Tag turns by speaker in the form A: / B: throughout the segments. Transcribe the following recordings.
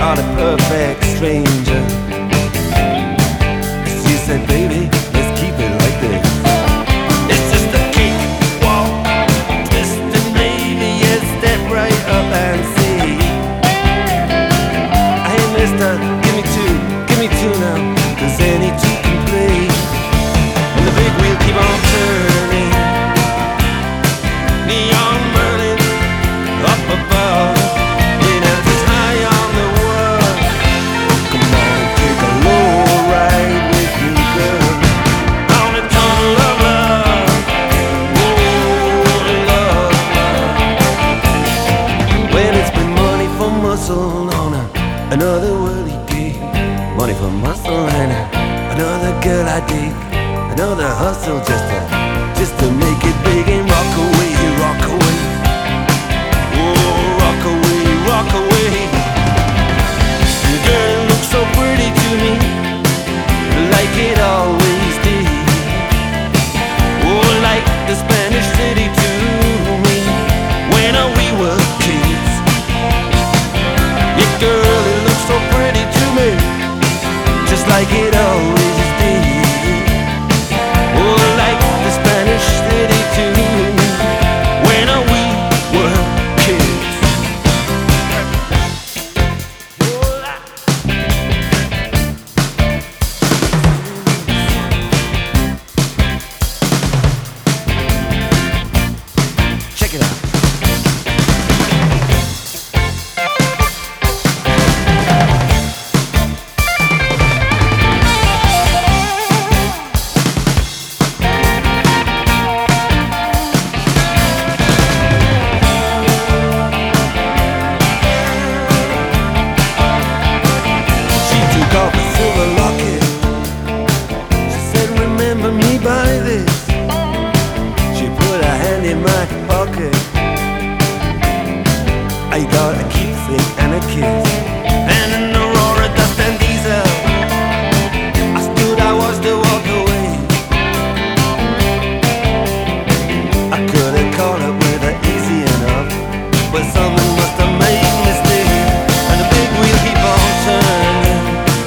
A: not a perfect stranger. She said, baby, let's keep it like this. It's just a cake walk, twist and maybe you step right up and see. Hey mister, give me two now, 'cause any two can play. And the big wheel keep on turning, neon burning up above. Another worldly gig, money for muscle and another girl I dig, another hustle just to make it big and rock away, rock away. Oh, rock away, rock away. Girl, it looks so pretty to me, like it always did. Oh, like the Spanish city to me when we were kids. Yeah, girl, so pretty to me, just like it always did. Oh, like the Spanish city to me when we were kids. Check it out. I got a keepsake and a kiss and an Aurora dust and diesel. I stood, I was to walk away. I could have caught up with her easy enough, but someone must have made a mistake. And the big wheel keep on turning,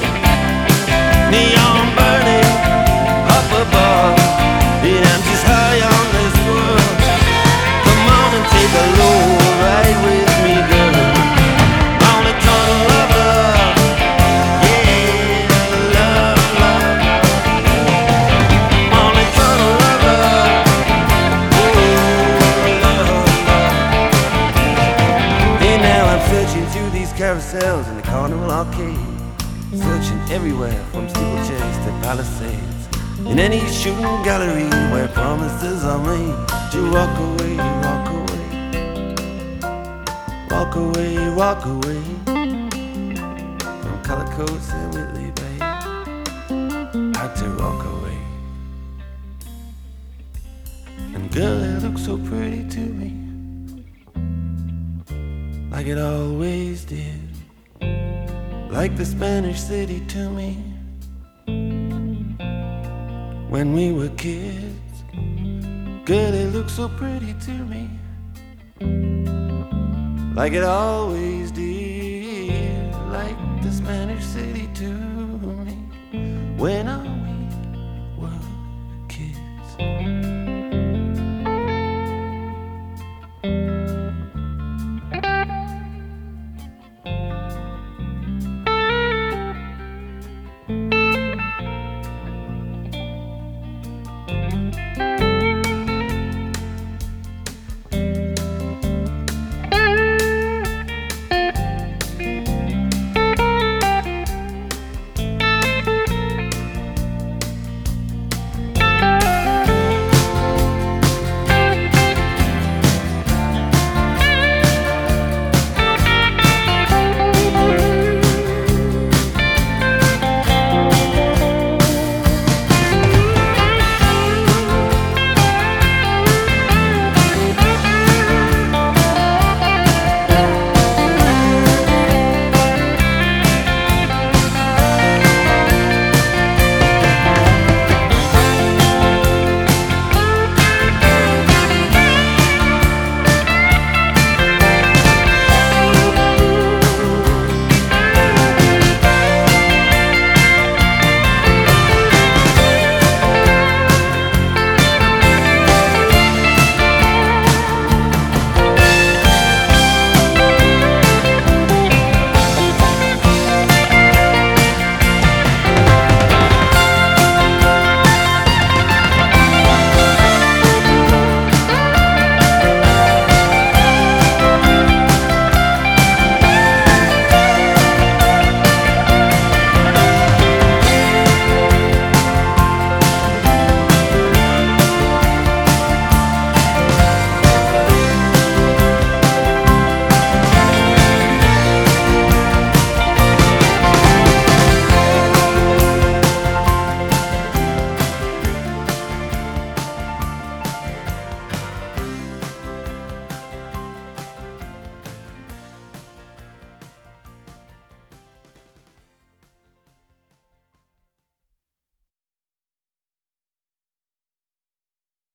A: neon burning up above. And I'm just high on this world. Come on and take a low ride with me, girl, on a tunnel of love. Yeah, love, love, on a tunnel of love. Oh, love, love. And now I'm searching through these carousels in the Carnival Arcade, searching everywhere from steeplechase to Palisades, in any shooting gallery where promises are made to walk away, walk away, walk away, walk away from color coats and Whitley Bay. Had to walk away. And girl, it looks so pretty to me, like it always did, like the Spanish city to me when we were kids. Girl, it looks so pretty to me, like it always did, like the Spanish city to me when I